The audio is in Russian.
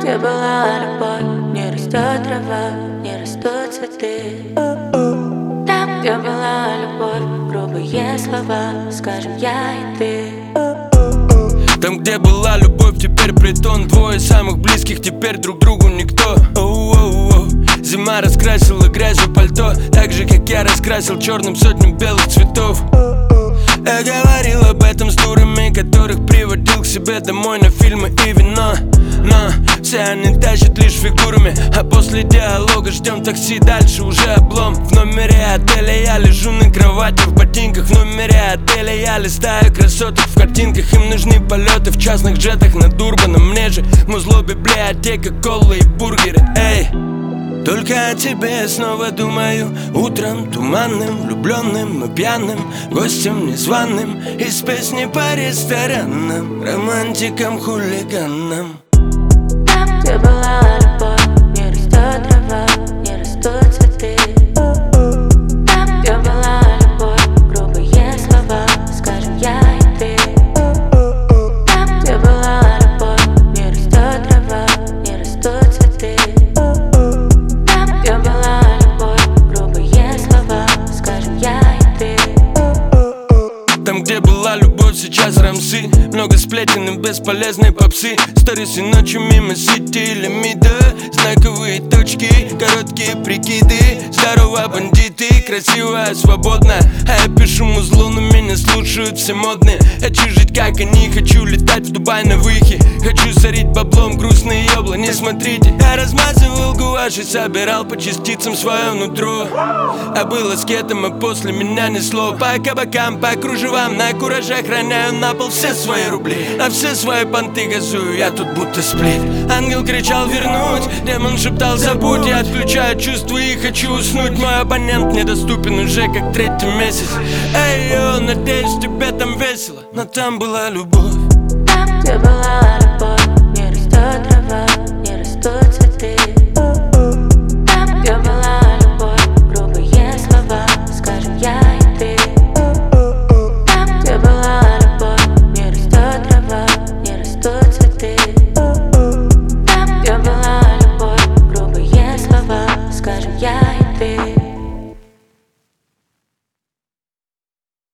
где была любовь, не растет трава, не растут цветы. Там, где была любовь, грубые слова, скажем я и ты. Там, где была любовь, теперь притон. Двое самых близких, теперь друг другу никто. Зима раскрасила грязью пальто, так же, как я раскрасил черным сотню белых цветов. Я говорил об этом с дурами, которых приводил к себе домой на фильмы и вино. Но все они тащат лишь фигурами, а после диалога ждем такси, дальше уже облом. В номере отеля я лежу на кровати в ботинках. В номере отеля я листаю красоток в картинках. Им нужны полеты в частных джетах над Урбаном. Мне же музло, библиотека, колы и бургеры. Эй, только о тебе снова думаю. Утром туманным, влюбленным и пьяным, гостем незваным из песни по ресторанам, романтикам, хулиганам. Там, где была любовь, не растет трава, не растут цветы. Там, где была любовь, грубые слова, скажем я и ты. Там, где была любовь, не растет трава, не растут цветы. Там, где была любовь, грубые слова, скажем я и ты. Там, где была любовь, сейчас рамсы. Много сплетен и бесполезной попсы. Сторис и ночью мимо сити лимита. Знаковые точки, короткие прикиды. Здорово, бандиты, красивая, свободная. А я пишу музло, но меня слушают все модные. Хочу жить как они, хочу летать в Дубай на выхе. Хочу сорить баблом грустные ёбла, не смотрите. Я размазывал гуашь и собирал по частицам свое нутро. А был аскетом, а после меня несло. По кабакам, по кружевам, на куражах роняю на пол все свои рубли. А все свои понты газую, я тут будто сплит. Ангел кричал вернуть, демон шептал забудь. Я отключаю чувства и хочу уснуть. Мой абонент недоступен уже как третий месяц. Эй, йо, надеюсь тебе там весело, но там была любовь. Там, где была